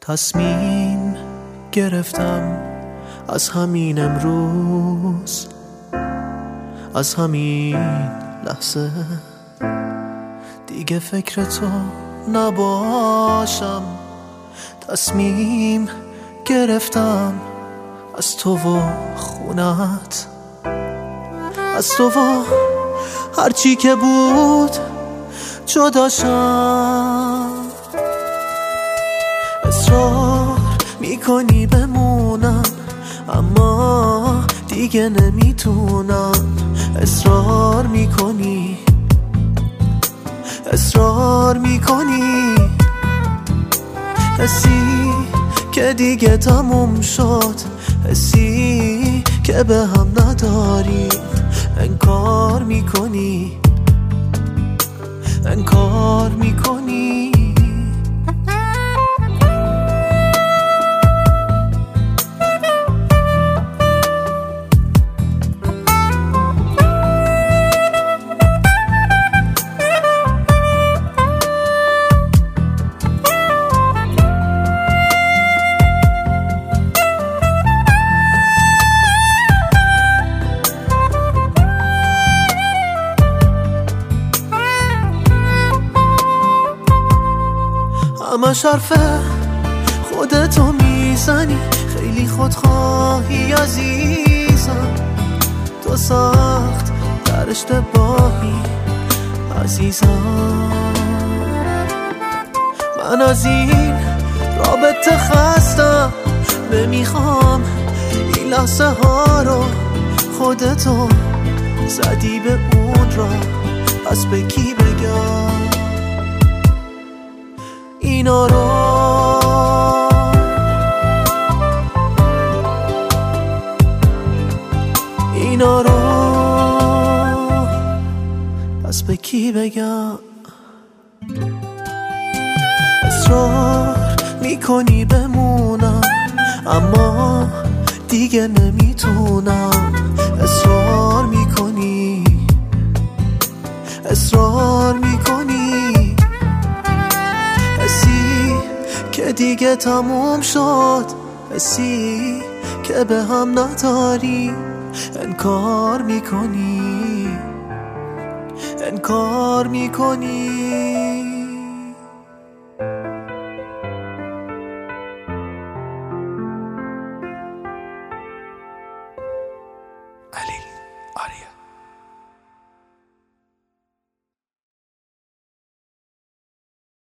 تصمیم گرفتم از همین امروز، از همین لحظه دیگه فکر تو نباشم. تصمیم گرفتم از تو و خونت، از تو و هرچی که بود جداشم. اصرار میکنی بمونم اما دیگه نمیتونم. اصرار میکنی حسی که دیگه تموم شد، حسی که به هم نداریم. انکار میکنی همش حرف خودتو میزنی، خیلی خودخواهی عزیزم. تو سخت در اشتباهی عزیزم. من از این رابطه خستم، نمیخوام این لحظه ها رو. خودتو زدی به اون را، پس به کی بگم اینا رو؟ پس به کی بگم؟ اصرار میکنی بمونم اما دیگه نمیتونم. اصرار میکنی حسی که دیگه تموم شد، حسی که به هم نداریم. انکار میکنی